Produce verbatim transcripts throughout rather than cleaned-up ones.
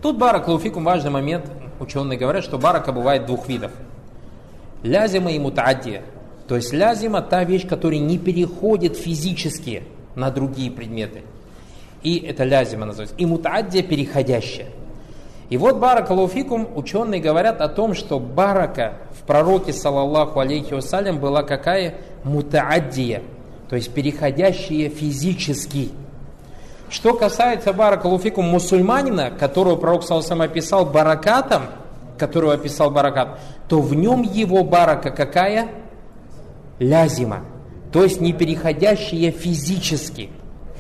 Тут баракаллаху фикум важный момент. Ученые говорят, что барака бывает двух видов. Лязима и мутааддия. То есть лязима та вещь, которая не переходит физически на другие предметы. И это лязима называется. И мутааддия переходящая. И вот баракаллаху фикум, ученые говорят о том, что барака в пророке саллаллаху алейхи вассалям была какая? Мутааддия. То есть переходящая физически. Что касается баракаллаху фикум мусульманина, которого пророк саллаллаху алейхи вассалям описал баракатом, которого описал баракат, то в нем его барака какая? Лязима. То есть не переходящая физически.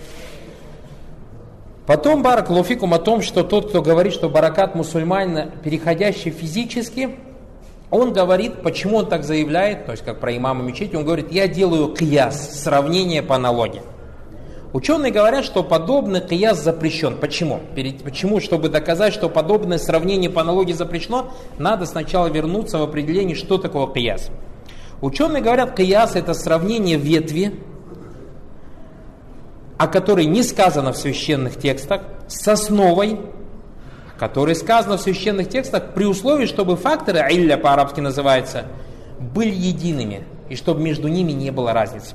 Потом баракаллаху фикум о том, что тот, кто говорит, что баракат мусульманина переходящий физически, он говорит, почему он так заявляет, то есть как про имама мечети, он говорит, я делаю кияс, сравнение по аналогии. Ученые говорят, что подобный кияс запрещен. Почему? Почему? Чтобы доказать, что подобное сравнение по аналогии запрещено, надо сначала вернуться в определение, что такое кияс. Ученые говорят, кияс это сравнение ветви, о которой не сказано в священных текстах, с основой, о которой сказано в священных текстах, при условии, чтобы факторы, илля по-арабски называется, были едиными, и чтобы между ними не было разницы.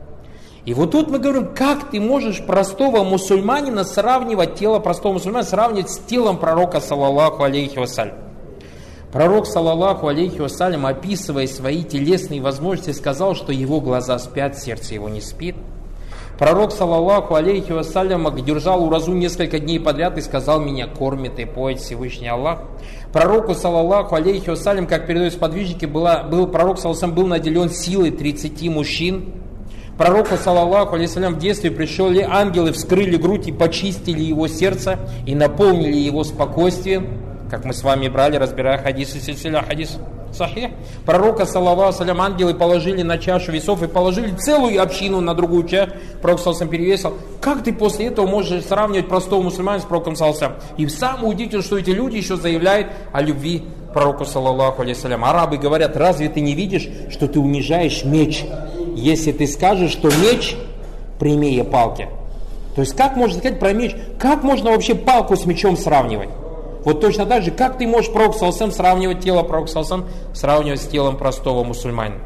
И вот тут мы говорим, как ты можешь простого мусульманина сравнивать, тело простого мусульманина сравнивать с телом пророка саллаллаху алейхи вассалям. Пророк саллаллаху алейхи вассалям, описывая свои телесные возможности, сказал, что его глаза спят, сердце его не спит. Пророк саллаллаху алейхи вассалям держал уразу несколько дней подряд и сказал, меня кормит и поет Всевышний Аллах. Пророку саллаллаху алейхи вассалям, как передают сподвижники, была, был, пророк саллаллаху алейхи вассалям был наделен силой тридцати мужчин. Пророку саллаллаху алейхи вассалям в детстве пришли ангелы, вскрыли грудь и почистили его сердце и наполнили его спокойствием. Как мы с вами брали, разбирая хадисы, сильсиля хадис сахих. Пророка саллаллаху алейхи вассалям ангелы положили на чашу весов и положили целую общину на другую чашу. Пророк саллаллаху алейхи вассалям перевесил. Как ты после этого можешь сравнивать простого мусульманина с пророком саллаллаху алейхи вассалям? И самое удивительное, что эти люди еще заявляют о любви к пророку саллаллаху алейхи вассалям. Арабы говорят, разве ты не видишь, что ты унижаешь меч? Если ты скажешь, что меч прямее палки. То есть как можно сказать про меч? Как можно вообще палку с мечом сравнивать? Вот точно так же, как ты можешь пророк саллаллаху алейхи вассалям сравнивать тело пророка саллаллаху алейхи вассалям, сравнивать с телом простого мусульманина.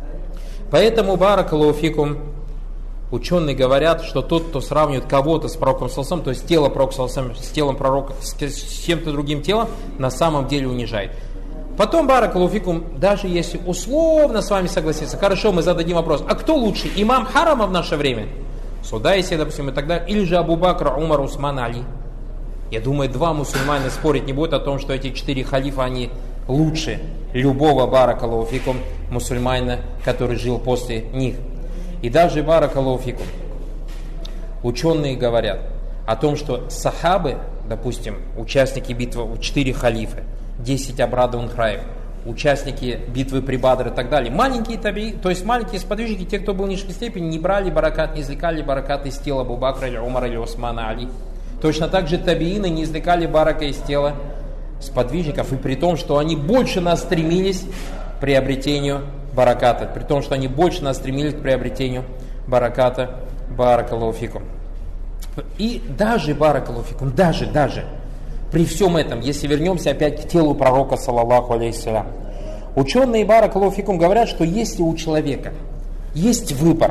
Поэтому баракаллаху фикум, ученые говорят, что тот, кто сравнивает кого-то с пророком саллаллаху алейхи вассалям, то есть тело пророка саллаллаху алейхи вассалям с телом пророка, с чем-то другим телом, на самом деле унижает. Потом, баракаллаху фикум, даже если условно с вами согласиться, хорошо, мы зададим вопрос, а кто лучше, имам харама в наше время? Судайси, допустим, и так далее, или же Абу Бакр, Умар, Усман, Али? Я думаю, два мусульмана спорить не будут о том, что эти четыре халифа, они лучше любого, баракаллаху фикум, мусульманина, который жил после них. И даже, баракаллаху фикум, ученые говорят о том, что сахабы, допустим, участники битвы, четыре халифа, десять обрадованных раев, участники битвы при Бадр и так далее. Маленькие таби, то есть маленькие сподвижники, те, кто был в низкой степени, не брали баракат, не извлекали баракат из тела Абу Бакра или Умара или Усмана, Али. Точно так же табиины не извлекали барака из тела сподвижников, и при том, что они больше нас стремились к приобретению бараката, при том, что они больше нас стремились к приобретению бараката, баракаллаху фикум. И даже, баракаллаху фикум, даже, даже, при всем этом, если вернемся опять к телу пророка, саллаллаху алейхи вассалям, ученые, баракаллаху фикум, говорят, что если у человека есть выбор,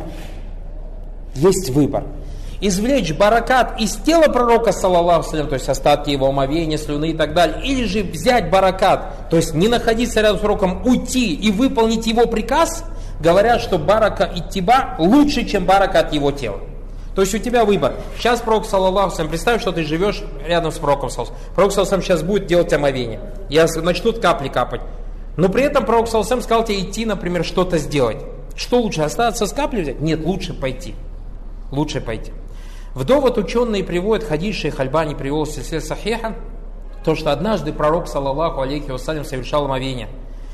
есть выбор, извлечь баракат из тела пророка, саллаллаху алейхи вассалям, то есть остатки его омовения, слюны и так далее, или же взять баракат, то есть не находиться рядом с пророком, уйти и выполнить его приказ, говорят, что барака иттиба лучше, чем баракат его тела. То есть у тебя выбор. Сейчас пророк, саллаллаху алейхи вассалям, представь, что ты живешь рядом с пророком, саллаллаху алейхи вассалям. Пророк, саллаллаху алейхи вассалям, сейчас будет делать омовение. И начнут капли капать. Но при этом пророк, саллаллаху алейхи вассалям, сказал тебе идти, например, что-то сделать. Что лучше, остаться с каплей взять? Нет, лучше пойти. Лучше пойти. В довод ученые приводят, хадис шейх Альбани привел в сильсиле сахиха, то, что однажды пророк, саллаллаху алейхи вассалям, совершал омовение.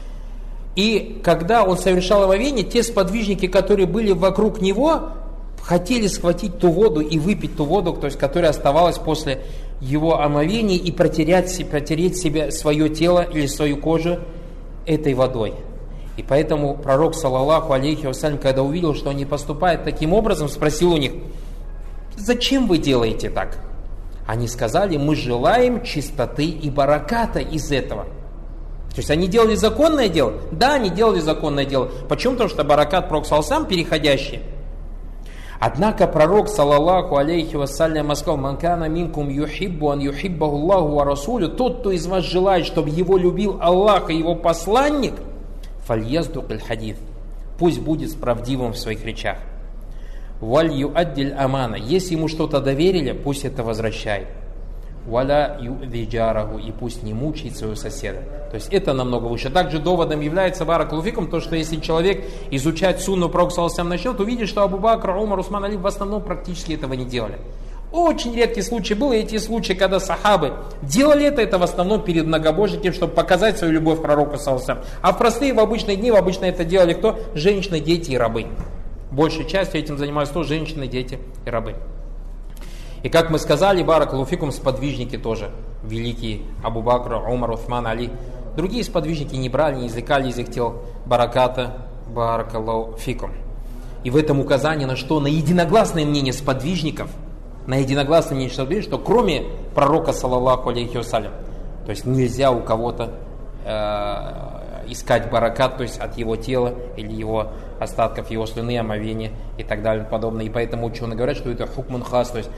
И когда он совершал омовение, те сподвижники, которые были вокруг него, хотели схватить ту воду и выпить ту воду, то есть, которая оставалась после его омовения, и протереть, протереть себе свое тело или свою кожу этой водой. И поэтому пророк, саллаллаху алейхи вассалям, когда увидел, что они поступают таким образом, спросил у них: зачем вы делаете так? Они сказали: мы желаем чистоты и бараката из этого. То есть они делали законное дело? Да, они делали законное дело. Почему? Потому что баракат пророк саллаллаху переходящий. Однако пророк саллаллаху алейхи вассалям сказал: ман кана минкум юхиббу ан юхиббаху Аллаху ва расулю, тот, кто из вас желает, чтобы его любил Аллах и его посланник, фальяздук аль хадис, пусть будет правдивым в своих речах. Валь юаддиль амана, если ему что-то доверили, пусть это возвращает. Валя юдиджараху, и пусть не мучает своего соседа. То есть это намного выше. Также доводом является баракаллаху фикум, то, что если человек изучать сунну пророка саллаллаху алейхи начнет, увидит, что Абу Бакр, Умар, Усман, Али в основном практически этого не делали. Очень редкий случай был, и эти случаи, когда сахабы делали это, это в основном перед многобожником, чтобы показать свою любовь к пророку саллаллаху алейхи. А в простые, в обычные дни, в обычно это делали кто? Женщины, дети и рабы. Большей частью этим занимались то женщины, дети и рабы. И как мы сказали, баракаллаху фикум, сподвижники тоже, великие Абу Бакр, Умар, Усман, Али. Другие сподвижники не брали, не извлекали из их тел бараката, баракаллаху фикум. И в этом указание на что? На единогласное мнение сподвижников, на единогласное мнение сподвижников, что кроме пророка саллаллаху алейхи вассалям, то есть нельзя у кого-то э, искать баракат, то есть от его тела или его остатков, его слюны, омовения и так далее и подобное. И поэтому ученые говорят, что это хукмун хас, то есть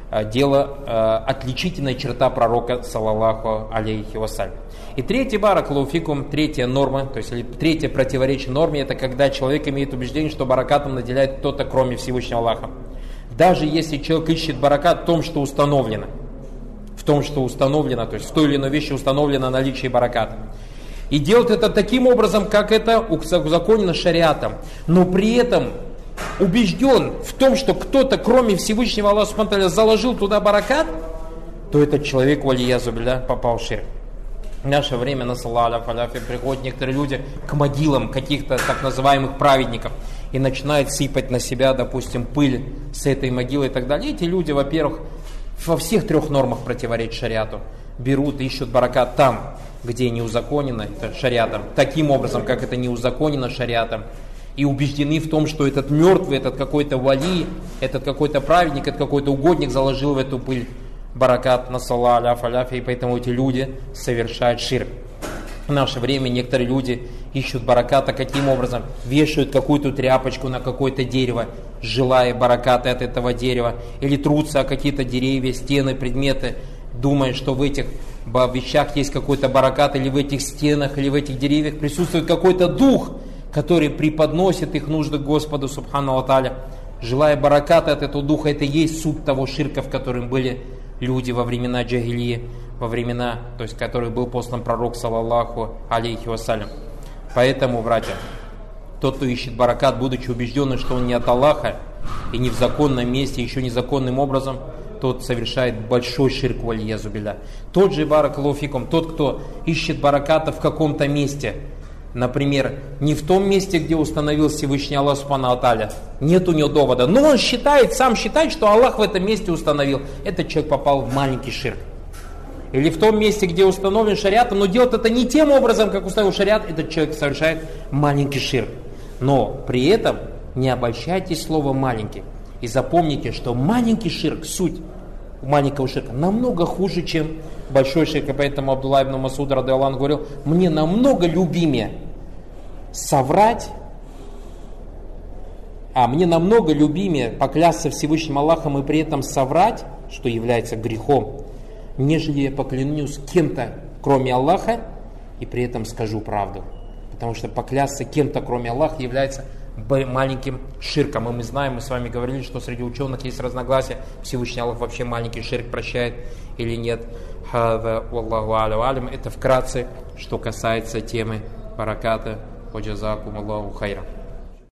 дело, э, отличительная черта пророка саллаллаху алейхи вассалям. И третий баракаллаху фикум, третья норма, то есть третье противоречие норме, это когда человек имеет убеждение, что баракатом наделяет кто-то, кроме Всевышнего Аллаха. Даже если человек ищет баракат в том, что установлено, в том, что установлено, то есть в той или иной вещи установлено наличие бараката. И делает это таким образом, как это узаконено шариатом, но при этом убежден в том, что кто-то, кроме Всевышнего Аллаха субхану ва тааля, заложил туда баракат, то этот человек, валиязу билля, попал в ширк. В наше время, насаллаллаху аляфи, приходят некоторые люди к могилам каких-то так называемых праведников и начинают сыпать на себя, допустим, пыль с этой могилы и так далее. Эти люди, во-первых, во всех трех нормах противоречат шариату. Берут, ищут баракат там, где не узаконено это шариатом, таким образом, как это не узаконено шариатом. И убеждены в том, что этот мертвый, этот какой-то вали, этот какой-то праведник, этот какой-то угодник заложил в эту пыль баракат, насаллаллаху аляфи, и поэтому эти люди совершают ширк. В наше время некоторые люди ищут бараката каким образом? Вешают какую-то тряпочку на какое-то дерево, желая бараката от этого дерева, или трутся о какие-то деревья, стены, предметы, думая, что в этих вещах есть какой-то баракат, или в этих стенах, или в этих деревьях присутствует какой-то дух, который преподносит их нужды к Господу субхану ва тааля. Желая бараката от этого духа, это и есть суть того ширка, в котором были люди во времена джахилии, во времена, то есть, который был послан пророк саллаллаху алейхи вассалям. Поэтому, братья, тот, кто ищет баракат, будучи убежденным, что он не от Аллаха и не в законном месте, еще незаконным образом, тот совершает большой ширк, валиязу билля. Тот же баракаллаху фикум, тот, кто ищет бараката в каком-то месте, например, не в том месте, где установил Всевышний Аллах субхану ва тааля, нет у него довода, но он считает, сам считает, что Аллах в этом месте установил. Этот человек попал в маленький ширк. Или в том месте, где установлен шариатом, но делает это не тем образом, как установил шариат, этот человек совершает маленький ширк. Но при этом не обольщайтесь словом маленький. И запомните, что маленький ширк, суть маленького ширка, намного хуже, чем большой ширк. И поэтому Абдулла ибн Масуд радиаллаху анху говорил: мне намного любимее соврать, а мне намного любимее поклясться Всевышним Аллахом и при этом соврать, что является грехом, нежели я поклянусь кем-то, кроме Аллаха, и при этом скажу правду. Потому что поклясться кем-то, кроме Аллаха, является маленьким ширком. И мы знаем, мы с вами говорили, что среди ученых есть разногласия, Всевышний Аллах вообще маленький ширк прощает или нет. Это вкратце, что касается темы бараката. Ваджазакум Аллаху хайра.